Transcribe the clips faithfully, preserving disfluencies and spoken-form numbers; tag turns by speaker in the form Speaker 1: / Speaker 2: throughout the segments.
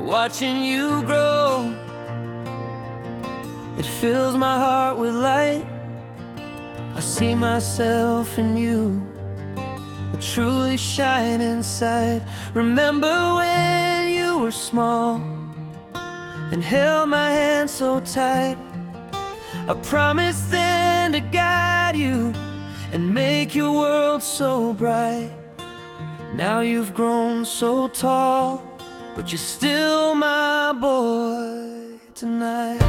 Speaker 1: watching you grow. It fills my heart with light. I see myself in you, a truly shining sight. Remember when you were small and held my hand so tight. I promised then to guide you and make your world so bright. Now you've grown so tall, but you're still my boy tonight.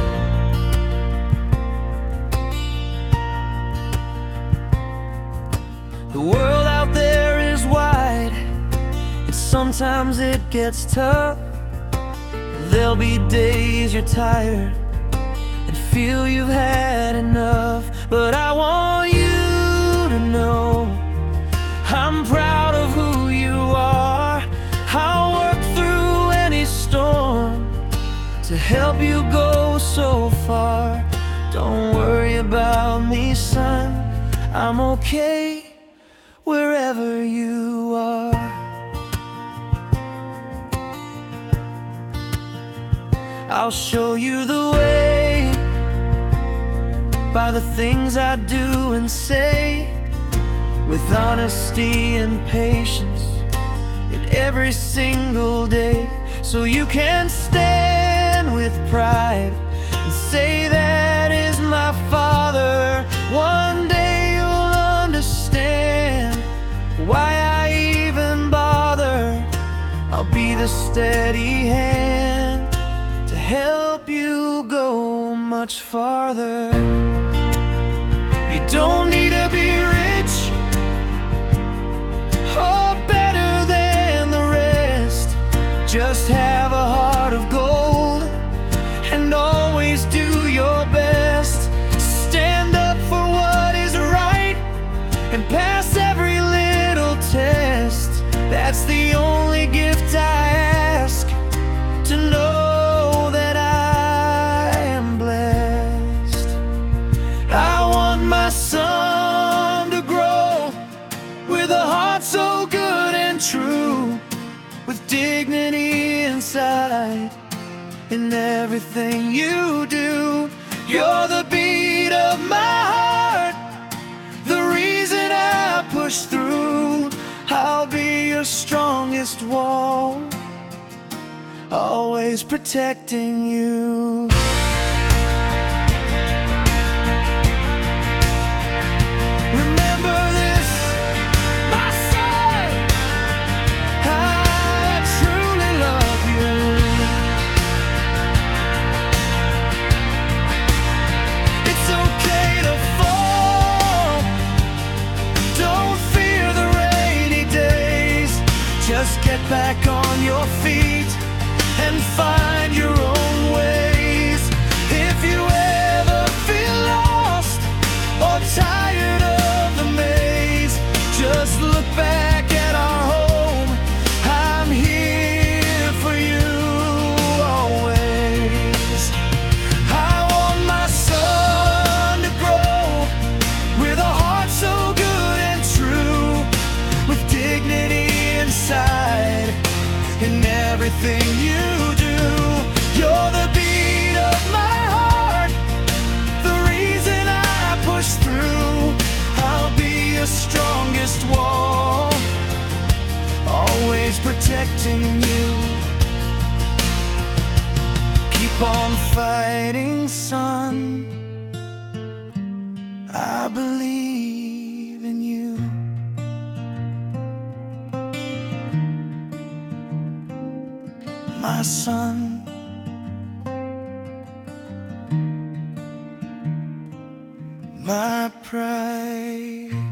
Speaker 1: The world out there is wide, and sometimes it gets tough. There'll be days you're tired and feel you've had enough. But I want you to know I'm proud of who you are. I'll work through any storm to help you go so far. Don't worry about me, son, I'm okay wherever you are. I'll show you the way by the things I do and say, with honesty and patience in every single day. So you can stand with pride and say that is my father. One day you'll understand why I even bother. I'll be the steady hand to help you go much farther. You don't need to be rich or better than the rest. Just have a heart of gold and always do your best. Stand up for what is right and pass every little test. That's the only gift I ask, to know that I am blessed. I want my son to grow with a heart so good and true, with dignity inside in everything you do. You're the beat of my heart, the reason I push through. I'll be your strongest wall, always protecting you. Remember this, my son, I truly love you. It's okay to fall, don't fear the rainy days. Just get back on your feet and find your own ways. If you ever feel lost or tired of the maze, just look back at our home. I'm here for you always. I want my son to grow with a heart so good and true, with dignity inside in everything you do. You're the beat of my heart, the reason I push through. I'll be your strongest wall, always protecting you. Keep on fighting, son, I believe in you. My son, my pride.